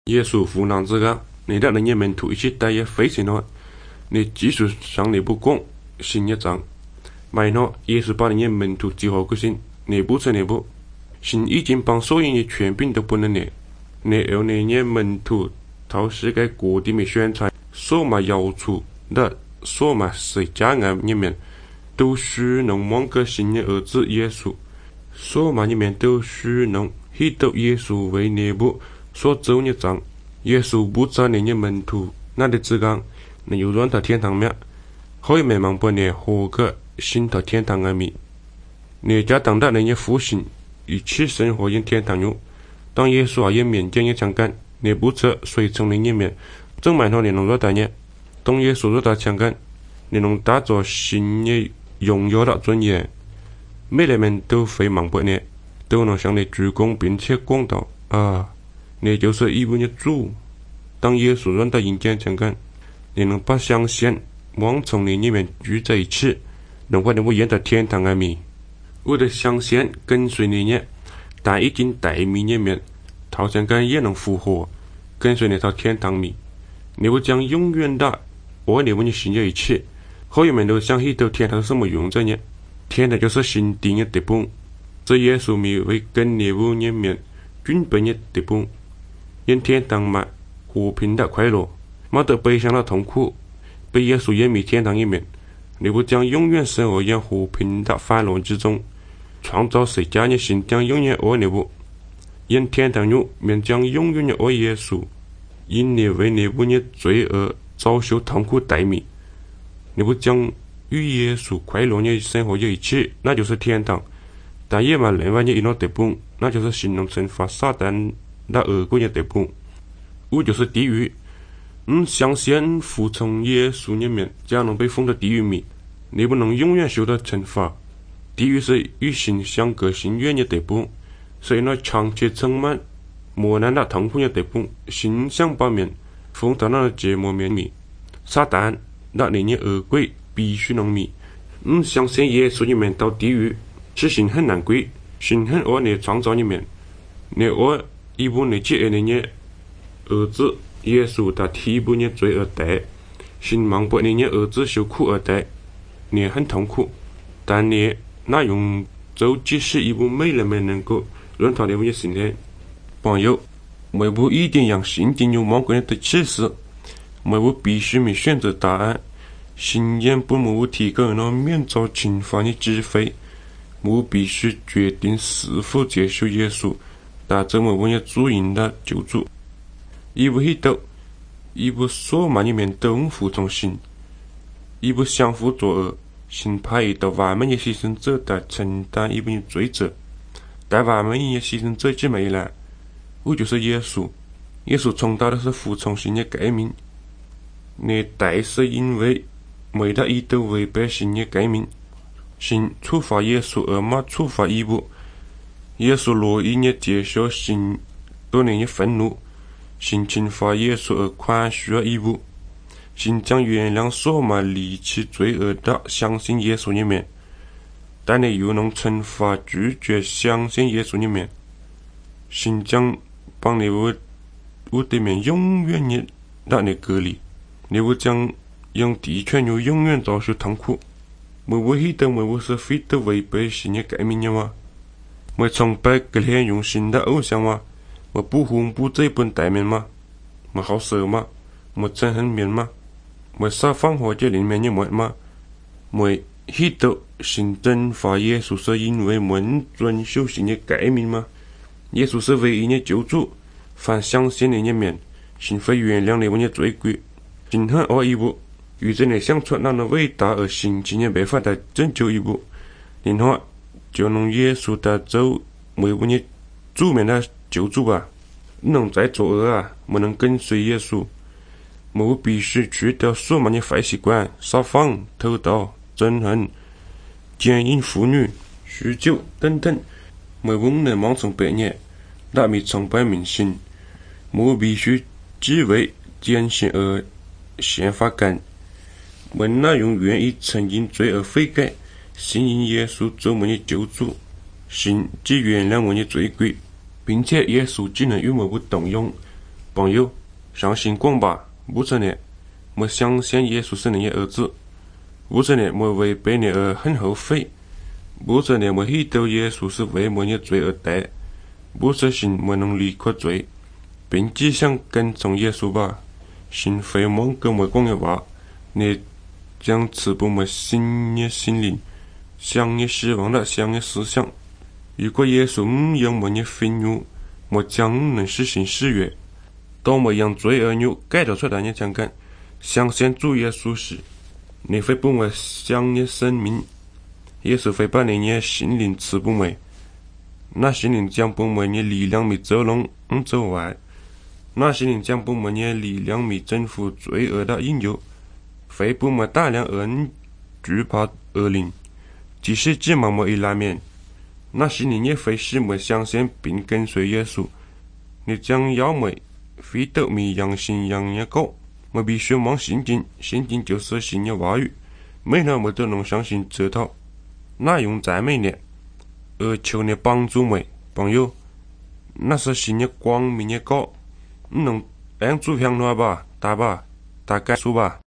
耶稣扶难之家，你带领你门徒一起带也飞行了。你继续向你不讲新一章，买了耶稣把你门徒记好个心，你不成你不，神已经把所有的权柄都不能你，你要你门徒到世界各地面宣传，所嘛要求的，所嘛谁家案里面，都需能望个新的儿子耶稣，所嘛里面都需能遇到耶稣为你不。所走的章，耶稣不在你的门徒那里之间，你又让他天堂面，可以慢慢把你活个新到天堂的面。你家等待你的父亲一起生活在天堂中，当耶稣也面见一强干，你不测随从你里面，正满头你能做大呢？当耶稣做大强干，你能打造新的荣耀的尊严，每个人都会明白你，都能向你鞠躬并且讲道啊。你就是一位的主，当耶稣让他迎见强干，你能把相信往从你里面聚在一起，能把你我演到天堂里面。我的相信跟随你呢，但已经带面里面，陶强干也能复活，跟随你到天堂里。你会将永远的爱你我的心在一起，好友们都想起到天堂是什么用在呢？天堂就是神定的地方，这耶稣咪会跟你我里面准备的地方。因天堂嘛，和平的快乐，没得悲伤的痛苦，被耶稣引入天堂里面，你不将永远生活在和平的欢乐之中。创造世界的神将永远爱你不？因天堂中面将永远的爱耶稣，因你为你不的罪而遭受痛苦待命，你不将与耶稣快乐的生活在一起，那就是天堂。但也嘛另外的一种地方，那就是神能惩罚撒旦那恶果的地方，我就是地狱。相信服从耶稣里面，将能被封到地狱里，你不能永远受到惩罚。地狱是与神相隔心远的地方，是一个长期充满磨难的痛苦的地方。神想把面封到那折磨面里，撒旦那你的恶鬼必须能灭。相信耶稣里面到地狱，是神很难过，神很爱你创造里面，你爱。一部你接你的儿子耶稣的替补的罪而代，神忙把你的儿子受苦而代，你很痛苦，但你那用就即使一部没人们能够让他的我的心灵。朋友，每部一定让圣经有某个人的启示，每部必须没选择答案，信仰不没提供了免遭侵犯的智慧，我必须决定是否接受耶稣。但这么我也主人的救助，一部许多，一部所满里面都服从神，一部相互作恶，神派一道完美的牺牲者来承担一部的罪责，但完美的牺牲者只没来，我就是耶稣。耶稣从大的是服从神的诫命，你代是因为没得一都违背神的诫命，神处罚耶稣而没处罚一部。耶稣乐意的接受神对你的愤怒，神惩罚耶稣而宽恕了一步，神将原谅所嘛离弃罪恶的相信耶稣里面，但你又能惩罚拒绝相信耶稣里面，神将帮你我对面永远的让你隔离，你会将用地球有永远遭受痛苦，我会的我是非得违背神的诫命的吗？我崇拜格连用新的偶像吗？我不红不这本代面吗？我好色吗？我憎恨面吗？我撒谎或者里面的我吗？我许多神惩罚耶稣是因为我遵守神的诫命吗？耶稣是唯一的救主，凡相信你的面，神会原谅你我的罪过。神很爱一步，与这你想出那伟大而神奇的办法来拯救一步，然后就能耶稣的走为我的主面的救主吧。能再作恶啊，我能跟随耶稣，我必须去掉所有的坏习惯，撒谎、偷盗、憎恨、奸淫妇女、酗酒等等。我不能盲从别人，那米崇拜明星，我必须只为艰辛而宪法感。我那永远以曾经罪而悔改，信任耶稣做我的救主，神只原谅我的罪过，并且耶稣只能与我不动用， 朋友，相信广吧，不承认，我相信耶稣是你的儿子，不承认我违背你而很后悔，不承认我知道耶稣是为我的罪而死，不相信我能离开罪，并只想跟从耶稣吧。信非望跟我讲的话，你将赐给我新的心灵，新的希望的新的思想。如果耶稣唔让我的愤怒，我将唔能实行誓约。当我让罪恶肉改造出来的情感，相信主耶稣时，你会给我新的生命。耶稣会把你的心灵赐给我，那心灵将给我的力量，咪走拢唔走歪。那心灵将给我的力量，咪征服罪恶的引诱，会给我大量恩惧怕恶灵，即使只默默一来面，那心灵也会使我相信并跟随耶稣。你将要我非得咪养心养的狗，我必须望圣经，圣经就是神的话语，每天我都能相信这套。那用赞美你，而求你帮助我，朋友，那是神的光明的狗，能帮助平安吧，大吧，大概数吧。